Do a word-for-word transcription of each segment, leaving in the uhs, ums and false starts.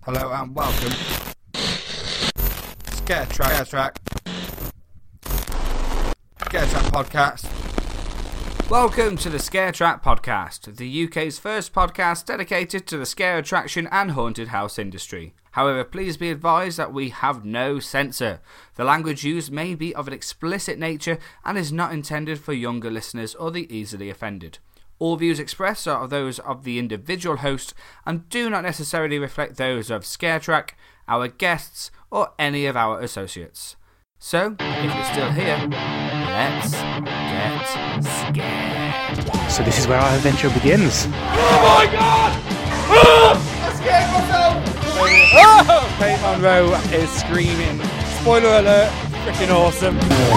Hello and welcome. Scare Track. Scare Track. Scare Track Podcast. Welcome to the Scare Track Podcast, the U K's first podcast dedicated to the scare attraction and haunted house industry. However, please be advised that we have no censor. The language used may be of an explicit nature and is not intended for younger listeners or the easily offended. All views expressed are those of the individual host and do not necessarily reflect those of Scare Track, our guests, or any of our associates. So, if you're still here, let's get scared. So this is where our adventure begins. Oh my god! Ah! I scared myself! Oh! Kate Monroe is screaming. Spoiler alert, freaking awesome.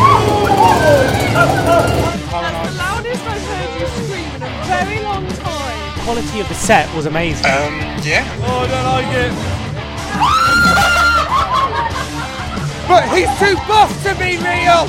That's the loudest I've heard you scream in a very long time. The quality of the set was amazing. Um, yeah. Oh, I don't like it. But he's too buff to be real!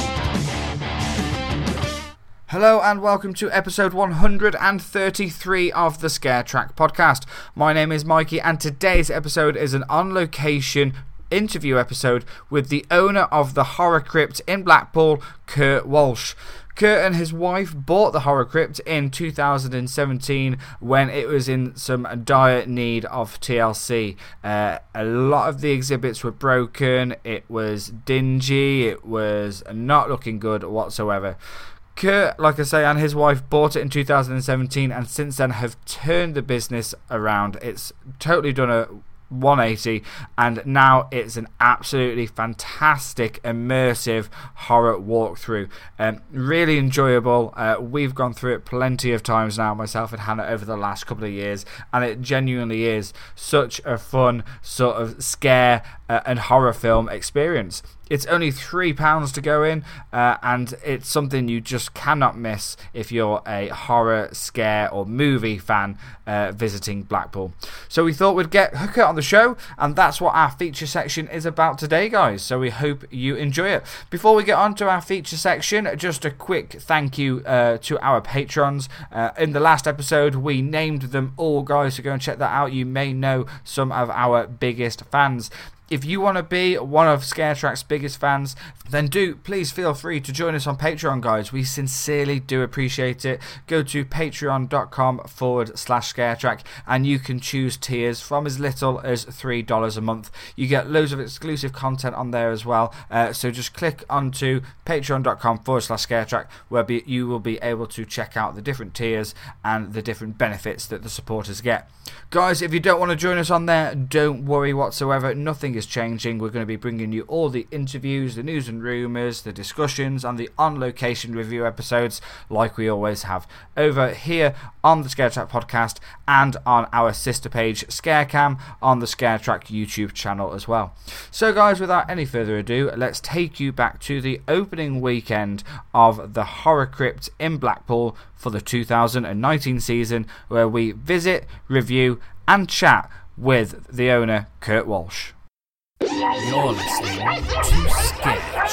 Hello and welcome to episode one hundred thirty-three of the Scare Track Podcast. My name is Mikey and today's episode is an on-location interview episode with the owner of the Horror Crypt in Blackpool, Kurt Walsh. Kurt and his wife bought the Horror Crypt in two thousand seventeen when it was in some dire need of T L C. Uh, a lot of the exhibits were broken, it was dingy, it was not looking good whatsoever. Kurt, like I say, and his wife bought it in two thousand seventeen and since then have turned the business around. It's totally done a one eighty and now it's an absolutely fantastic immersive horror walkthrough. Um, really enjoyable. Uh, we've gone through it plenty of times now, myself and Hannah, over the last couple of years, and it genuinely is such a fun sort of scare uh, and horror film experience. It's only three pounds to go in, uh, and it's something you just cannot miss if you're a horror, scare, or movie fan uh, visiting Blackpool. So we thought we'd get Hooker on the show, and that's what our feature section is about today, guys. So we hope you enjoy it. Before we get on to our feature section, just a quick thank you uh, to our patrons. Uh, in the last episode, we named them all, guys, so go and check that out. You may know some of our biggest fans. If you want to be one of Scare Track's biggest fans, then do please feel free to join us on Patreon, guys. We sincerely do appreciate it. Go to patreon.com forward slash ScareTrack and you can choose tiers from as little as three dollars a month. You get loads of exclusive content on there as well. Uh, so just click onto patreon.com forward slash ScareTrack where be, you will be able to check out the different tiers and the different benefits that the supporters get. Guys, if you don't want to join us on there, don't worry whatsoever. Nothing is changing. We're going to be bringing you all the interviews, the news and rumours, the discussions and the on-location review episodes like we always have over here on the Scare Track Podcast and on our sister page Scarecam on the Scare Track YouTube channel as well. So guys, without any further ado, let's take you back to the opening weekend of the Horror Crypt in Blackpool for the two thousand nineteen season, where we visit, review and chat with the owner, Kurt Walsh. You're listening to Scare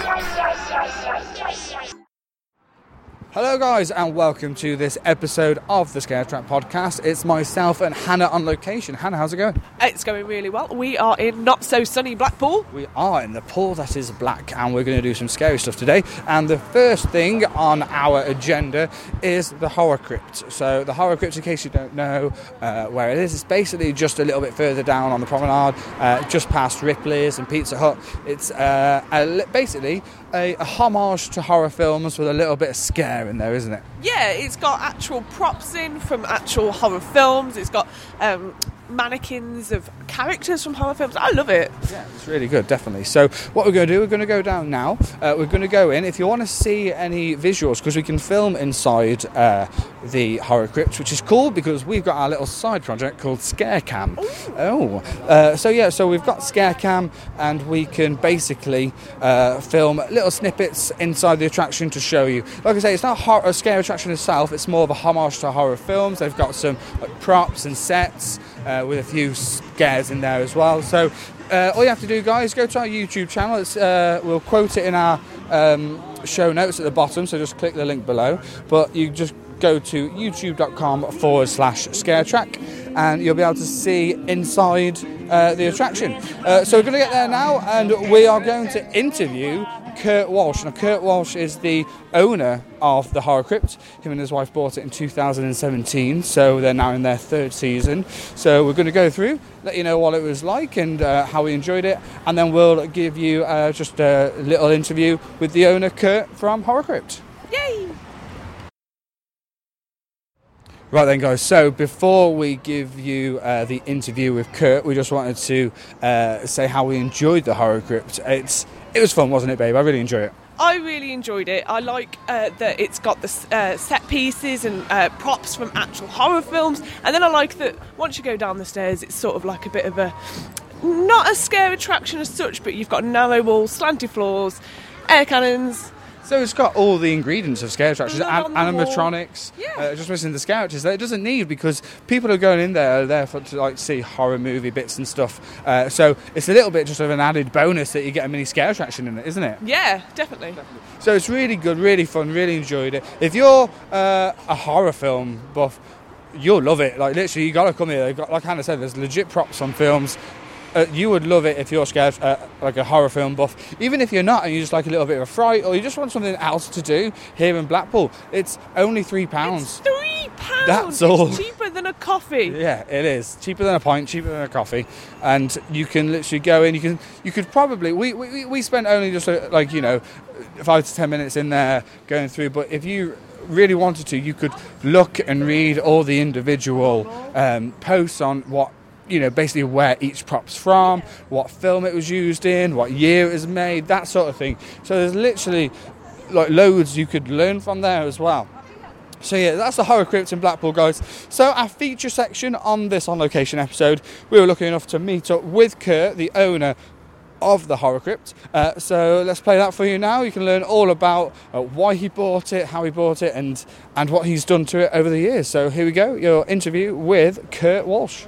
Track. Hello guys and welcome to this episode of the Scare Track Podcast. It's myself and Hannah on location. Hannah, how's it going? It's going really well. We are in not so sunny Blackpool. We are in the pool that is black and we're going to do some scary stuff today. And the first thing on our agenda is the Horror Crypt. So the Horror Crypt, in case you don't know uh, where it is, it's basically just a little bit further down on the promenade, uh, just past Ripley's and Pizza Hut. It's uh, a, basically a, a homage to horror films with a little bit of scare in there, isn't it? Yeah, it's got actual props in from actual horror films. It's got um, mannequins of characters from horror films. I love it. Yeah, it's really good, definitely. So what we're going to do, we're going to go down now. Uh, we're going to go in. If you want to see any visuals, because we can film inside uh, the Horror Crypt, which is cool because we've got our little side project called Scarecam. Ooh. Oh, uh, so yeah, so we've got Scarecam and we can basically uh, film little snippets inside the attraction to show you. Like I say, it's not hor- a scare attraction itself, it's more of a homage to horror films. They've got some like, props and sets uh, with a few scares in there as well. So uh, all you have to do, guys, go to our YouTube channel. It's, uh, we'll quote it in our um, show notes at the bottom, so just click the link below. But you just go to youtube.com forward slash scaretrack and you'll be able to see inside uh, the attraction. Uh, so we're going to get there now and we are going to interview Kurt Walsh. Now, Kurt Walsh is the owner of the Horror Crypt. Him and his wife bought it in two thousand seventeen, so they're now in their third season. So we're going to go through, let you know what it was like and uh, how we enjoyed it, and then we'll give you uh, just a little interview with the owner, Kurt, from Horror Crypt. Yay! Right then, guys, so before we give you uh, the interview with Kurt, we just wanted to uh, say how we enjoyed the Horror Crypt. It's It was fun, wasn't it, babe? I really enjoyed it. I really enjoyed it. I like uh, that it's got the uh, set pieces and uh, props from actual horror films. And then I like that once you go down the stairs, it's sort of like a bit of a... not a scare attraction as such, but you've got narrow walls, slanty floors, air cannons... So it's got all the ingredients of scare attractions, Blood an- on the animatronics, Yeah. uh, just missing the scare actors that it doesn't need because people are going in there are there for to like see horror movie bits and stuff. Uh, so it's a little bit just of an added bonus that you get a mini scare attraction in it, isn't it? Yeah, definitely. So it's really good, really fun, really enjoyed it. If you're uh, a horror film buff, you'll love it. Like literally, you got to come here. They've got, like Hannah said, there's legit props on films. Uh, you would love it if you're scared, uh, like a horror film buff. Even if you're not and you just like a little bit of a fright or you just want something else to do here in Blackpool, it's only three pounds. It's three pounds. That's all. It's cheaper than a coffee. Yeah, it is. Cheaper than a pint, cheaper than a coffee. And you can literally go in, you can, you could probably, we, we, we spent only just uh, like, you know, five to ten minutes in there going through, but if you really wanted to, you could look and read all the individual um, posts on what, you know, basically where each prop's from, what film it was used in, what year it was made, that sort of thing. So there's literally like loads you could learn from there as well. So yeah, that's the Horror Crypt in Blackpool, guys. So our feature section on this On Location episode, we were lucky enough to meet up with Kurt, the owner of the Horror Crypt. Uh, so let's play that for you now. You can learn all about uh, why he bought it, how he bought it, and, and what he's done to it over the years. So here we go, your interview with Kurt Walsh.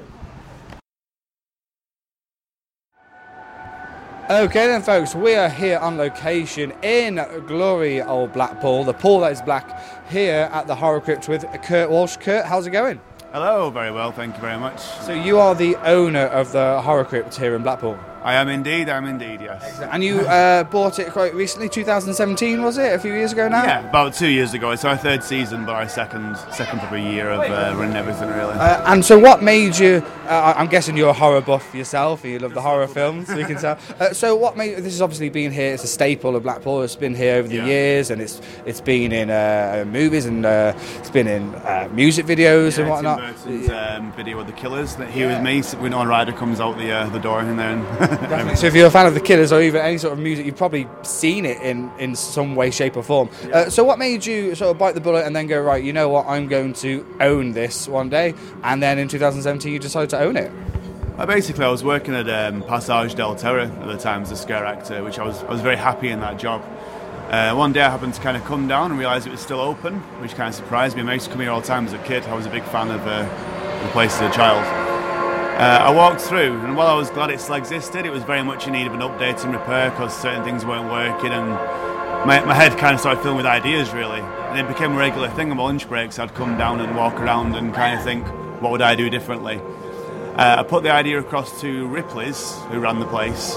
Okay then, folks, we are here on location in glory old Blackpool, the pool that is black, here at the Horror Crypt with Kurt Walsh. Kurt, how's it going? Hello, very well, thank you very much. So you are the owner of the Horror Crypt here in Blackpool? I am indeed, I am indeed, yes. And you uh, bought it quite recently, two thousand seventeen, was it? A few years ago now? Yeah, about two years ago. It's our third season, but our second second probably year of uh, running everything, really. Uh, and so what made you, uh, I'm guessing you're a horror buff yourself, you love the horror films, we can tell. Uh, so what made, this has obviously been here, it's a staple of Blackpool, it's been here over the Yeah. years, and it's it's been in uh, movies, and uh, it's been in uh, music videos yeah, and whatnot. Tim Burton's um, video with the Killers, that Here With Me, so when Winona Ryder comes out the uh, the door in there. And Definitely. So if you're a fan of the Killers or even any sort of music, you've probably seen it in, in some way, shape or form. Yeah. Uh, so what made you sort of bite the bullet and then go, right, you know what, I'm going to own this one day, and then in two thousand seventeen you decided to own it? Uh, basically, I was working at um, Passage del Terror at the time as a scare actor, which I was I was very happy in that job. Uh, one day I happened to kind of come down and realise it was still open, which kind of surprised me. I used to come here all the time as a kid. I was a big fan of uh, the place as a child. Uh, I walked through, and while I was glad it still existed, it was very much in need of an update and repair because certain things weren't working, and my, my head kind of started filling with ideas, really. And it became a regular thing on my lunch breaks. I'd come down and walk around and kind of think, what would I do differently? Uh, I put the idea across to Ripley's, who ran the place,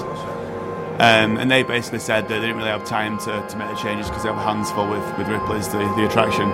um, and they basically said that they didn't really have time to, to make the changes because they have hands full with, with Ripley's, the, the attraction.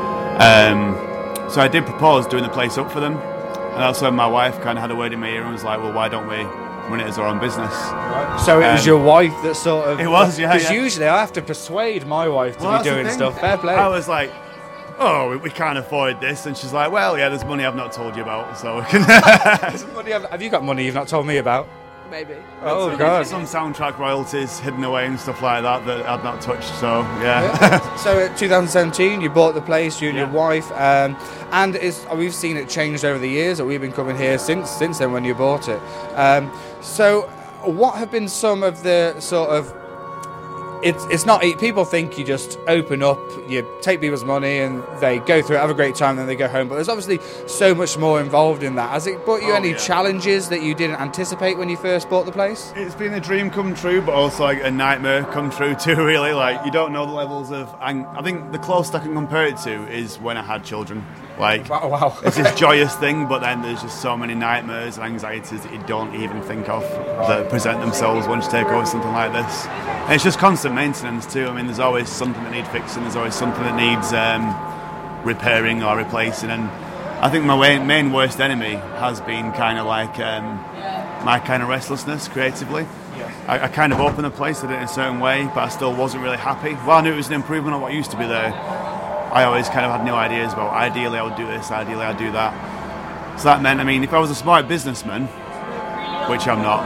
Um, so I did propose doing the place up for them. And also my wife kind of had a word in my ear and was like, well, why don't we run it as our own business? So it was Um, your wife that sort of... It was, yeah, Because yeah. usually I have to persuade my wife to Well, be that's the doing thing. stuff. Fair play. I was like, oh, we, we can't afford this. And she's like, well, yeah, there's money I've not told you about, so we can... Money, have, have you got money you've not told me about? Maybe. Oh, Some- God. Some soundtrack royalties hidden away and stuff like that that I'd not touched, so, yeah. Yeah. So in two thousand seventeen, you bought the place, you and your Yeah. wife, um, and it's, we've seen it changed over the years. That we've been coming here since since then when you bought it. Um, so, what have been some of the sort of it's it's not. People think you just open up, you take people's money, and they go through it, have a great time, then they go home. But there's obviously so much more involved in that. Has it brought you Oh, any yeah. challenges that you didn't anticipate when you first bought the place? It's been a dream come true, but also like a nightmare come true too. Really, like you don't know the levels of. ang- I think the closest I can compare it to is when I had children. Like Wow, wow. it's this joyous thing, but then there's just so many nightmares and anxieties that you don't even think of that present themselves once you take over something like this. And it's just constant maintenance too. I mean, there's always something that needs fixing. There's always something that needs um, repairing or replacing. And I think my main, main worst enemy has been kind of like um, my kind of restlessness creatively. I, I kind of opened the place, did it in a certain way, but I still wasn't really happy. Well, I knew it was an improvement on what used to be there. I always kind of had no ideas about ideally I would do this, ideally I'd do that. So that meant, I mean, if I was a smart businessman, which I'm not,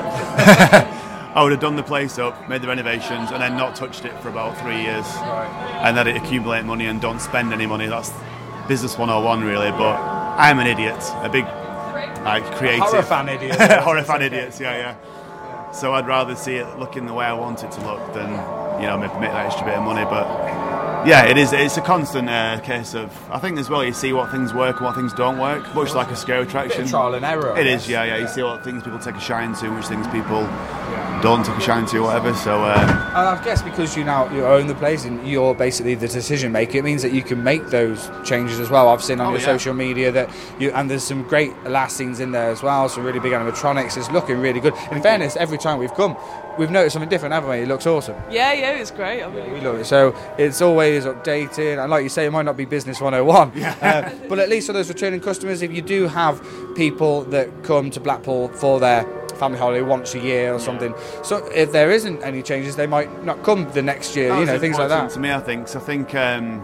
I would have done the place up, made the renovations, and then not touched it for about three years. Right. And let it accumulate money and don't spend any money. That's business one oh one really, but I'm an idiot, a big, like, creative. Horror fan idiot. Horror fan idiots, yeah, yeah. So I'd rather see it looking the way I want it to look than, you know, make, make that extra bit of money, but... Yeah, it is. It's a constant uh, case of. I think as well, you see what things work and what things don't work, much like a scare attraction. Bit of trial and error. I It guess. is, yeah, yeah. You see what things people take a shine to, which things people don't take a shine to, whatever. So. Um, And I guess because you now you own the place and you're basically the decision maker, it means that you can make those changes as well. I've seen on Oh, your yeah. social media that you and there's some great lastings in there as well. Some really big animatronics. It's looking really good. In fairness, every time we've come, we've noticed something different, haven't we? It looks awesome. Yeah, yeah, it's great. I mean, We love it. So it's always updated, and like you say, it might not be business one oh one, uh, but at least for those returning customers, if you do have people that come to Blackpool for their family holiday once a year or something, so if there isn't any changes, they might not come the next year. that You was know, things like important that. To me, I think. So I think. Um,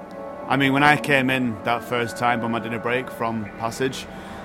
I mean, when I came in that first time on my dinner break from Passage,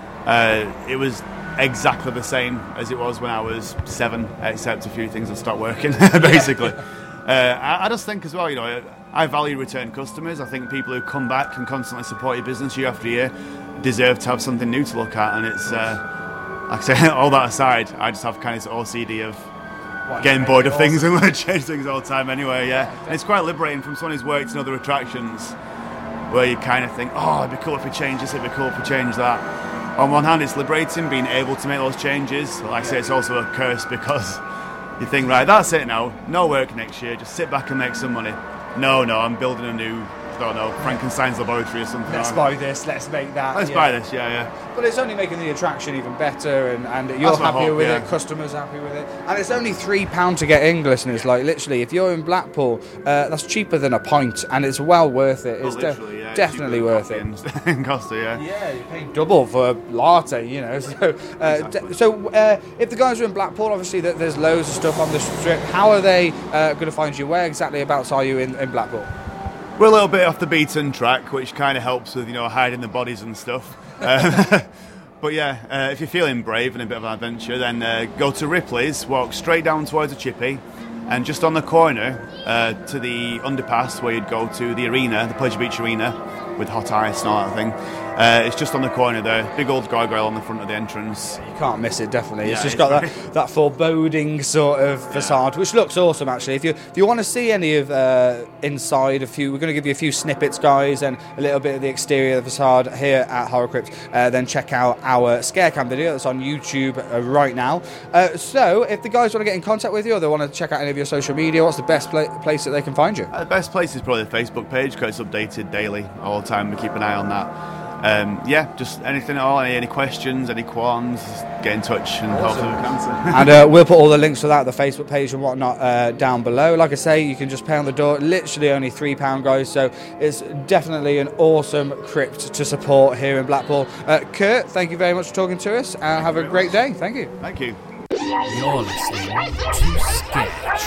uh, it was exactly the same as it was when I was seven, except a few things had stopped working, basically. uh, I, I just think as well, you know, I value return customers. I think people who come back and constantly support your business year after year deserve to have something new to look at. And it's, uh, like I say, all that aside, I just have kind of this O C D of getting bored of things and want to change things all the time anyway, yeah. And it's quite liberating from someone who's worked in other attractions where you kind of think, oh, it'd be cool if we change this, it'd be cool if we change that. On one hand, it's liberating being able to make those changes. Like I say, it's also a curse because you think, right, that's it now, no work next year, just sit back and make some money. No, no, I'm building a new, I don't know, Frankenstein's laboratory or something. Let's buy this, let's make that. Let's yeah. buy this, yeah, yeah. But it's only making the attraction even better, and, and you're That's my happier hope, with yeah. it, customers happy with it. And it's only three pounds to get in, listeners. Like, literally, if you're in Blackpool, uh, that's cheaper than a pint, and it's well worth it. Oh, It's de- literally, yeah, definitely cheaper worth than it. coffee in Costa, yeah. Yeah, you pay double for a latte, you know. So, uh, Exactly. d- so uh, if the guys are in Blackpool, obviously th- there's loads of stuff on the strip. How are they uh, going to find you? Where exactly abouts are you in, in Blackpool? We're a little bit off the beaten track, which kind of helps with, you know, hiding the bodies and stuff. Um, but yeah, uh, if you're feeling brave and a bit of an adventure, then uh, go to Ripley's, walk straight down towards the Chippy, and just on the corner uh, to the underpass where you'd go to the arena, the Pleasure Beach Arena, with hot ice and all that thing. Uh, it's just on the corner there, big old gargoyle on the front of the entrance. You can't miss it, definitely. It's Yeah, just it's got very- that, that foreboding sort of facade, which looks awesome, actually. If you if you want to see any of uh, inside, a few, we're going to give you a few snippets, guys, and a little bit of the exterior of the facade here at Horror Crypt. Uh, then check out our Scarecam video that's on YouTube uh, right now. Uh, so, if the guys want to get in contact with you, or they want to check out any of your social media, what's the best pla- place that they can find you? Uh, the best place is probably the Facebook page because it's updated daily all the time. We keep an eye on that. Um, yeah, just anything at all, any, any questions, any qualms, get in touch and hopefully we can answer. And uh, we'll put all the links for that, the Facebook page and whatnot, uh, down below. Like I say, you can just pay on the door, literally only three pounds, guys. So it's definitely an awesome crypt to support here in Blackpool. Uh, Kurt, thank you very much for talking to us, and have a very great much. day. Thank you. Thank you. You're listening to Scare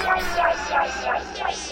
Track.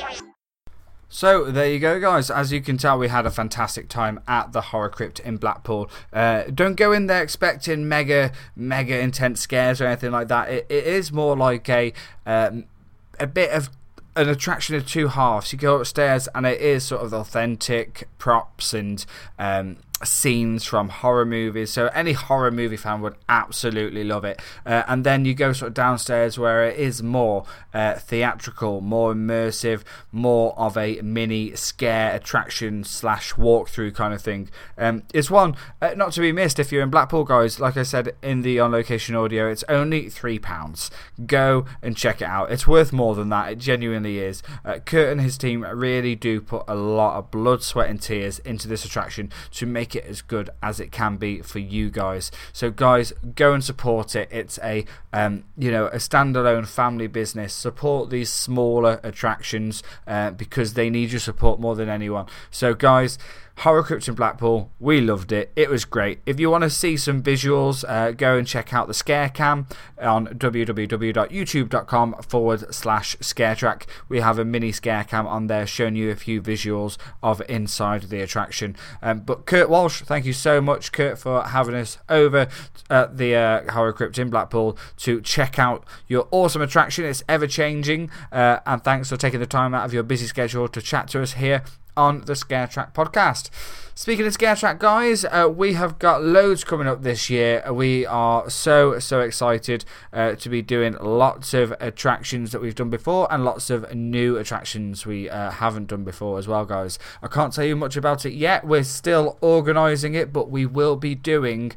So there you go, guys. As you can tell, we had a fantastic time at the Horror Crypt in Blackpool. Uh, don't go in there expecting mega, mega intense scares or anything like that. It, it is more like a um, a bit of an attraction of two halves. You go upstairs and it is sort of authentic props and um, scenes from horror movies, so any horror movie fan would absolutely love it. Uh, and then you go sort of downstairs where it is more uh, theatrical, more immersive, more of a mini scare attraction slash walkthrough kind of thing. Um, it's one uh, not to be missed if you're in Blackpool, guys. Like I said in the on location audio, it's only three pounds. Go and check it out. It's worth more than that. It genuinely is. Uh, Kurt and his team really do put a lot of blood, sweat and tears into this attraction to make it as good as it can be for you guys. So guys, go and support it. It's a um, you know, a standalone family business. Support these smaller attractions uh, because they need your support more than anyone. So guys, Horror Crypt in Blackpool, we loved it. It was great. If you want to see some visuals, uh, go and check out the Scare Cam on www.youtube.com forward slash Scaretrack. We have a mini Scare Cam on there showing you a few visuals of inside the attraction. Um, but Kurt Walsh, thank you so much, Kurt, for having us over at the uh, Horror Crypt in Blackpool to check out your awesome attraction. It's ever changing, uh, and thanks for taking the time out of your busy schedule to chat to us here on the Scaretrack podcast. Speaking of Scaretrack, guys, uh, we have got loads coming up this year. We are so, so excited uh, to be doing lots of attractions that we've done before and lots of new attractions we uh, haven't done before as well, guys. I can't tell you much about it yet. We're still organising it, but we will be doing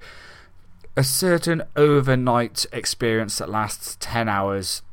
a certain overnight experience that lasts ten hours.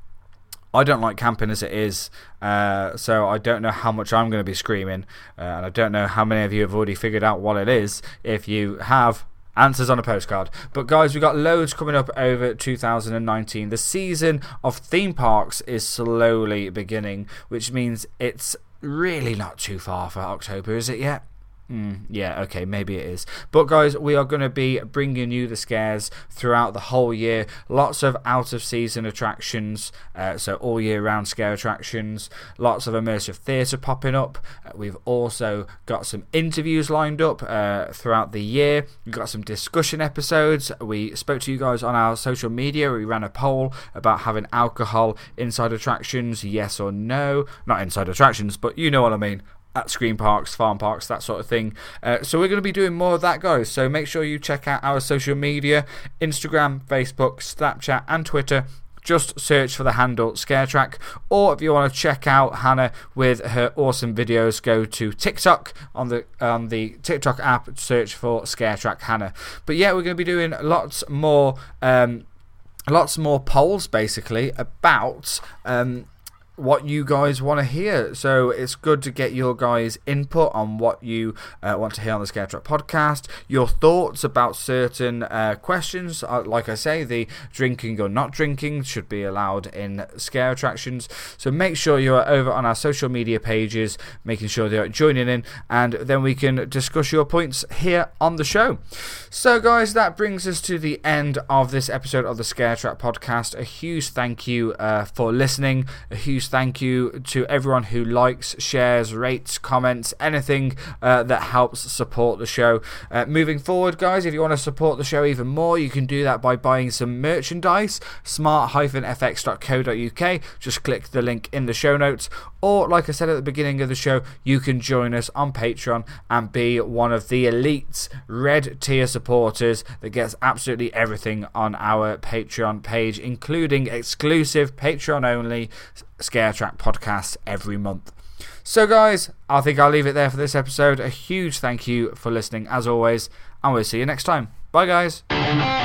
I don't like camping as it is, uh, so I don't know how much I'm going to be screaming, uh, and I don't know how many of you have already figured out what it is. If you have, answers on a postcard. But guys, we've got loads coming up over two thousand nineteen. The season of theme parks is slowly beginning, which means it's really not too far for October, is it yet? Mm, yeah, okay, maybe it is. But guys, we are going to be bringing you the scares throughout the whole year. Lots of out-of-season attractions, uh, so all year round scare attractions. Lots of immersive theatre popping up. Uh, we've also got some interviews lined up uh, throughout the year. We've got some discussion episodes. We spoke to you guys on our social media. We ran a poll about having alcohol inside attractions, yes or no. Not inside attractions, but you know what I mean. At Screen Parks, Farm Parks, that sort of thing. Uh, so we're going to be doing more of that, guys. So make sure you check out our social media, Instagram, Facebook, Snapchat and Twitter. Just search for the handle Scaretrack. Or if you want to check out Hannah with her awesome videos, go to TikTok on the on the TikTok app, search for Scaretrack Hannah. But yeah, we're going to be doing lots more um, lots more polls basically about um, what you guys want to hear. So it's good to get your guys' input on what you uh, want to hear on the Scaretrack podcast, your thoughts about certain uh, questions. Uh, like I say, the drinking or not drinking should be allowed in scare attractions. So make sure you're over on our social media pages, making sure they're joining in, and then we can discuss your points here on the show. So guys, that brings us to the end of this episode of the Scaretrack podcast. A huge thank you uh, for listening. A huge thank you to everyone who likes, shares, rates, comments, anything uh, that helps support the show. Uh, moving forward, guys, if you want to support the show even more, you can do that by buying some merchandise, smart dash f x dot co dot u k. Just click the link in the show notes. Or, like I said at the beginning of the show, you can join us on Patreon and be one of the elite red tier supporters that gets absolutely everything on our Patreon page, including exclusive Patreon-only Scaretrack podcasts every month. So, guys, I think I'll leave it there for this episode. A huge thank you for listening, as always, and we'll see you next time. Bye, guys.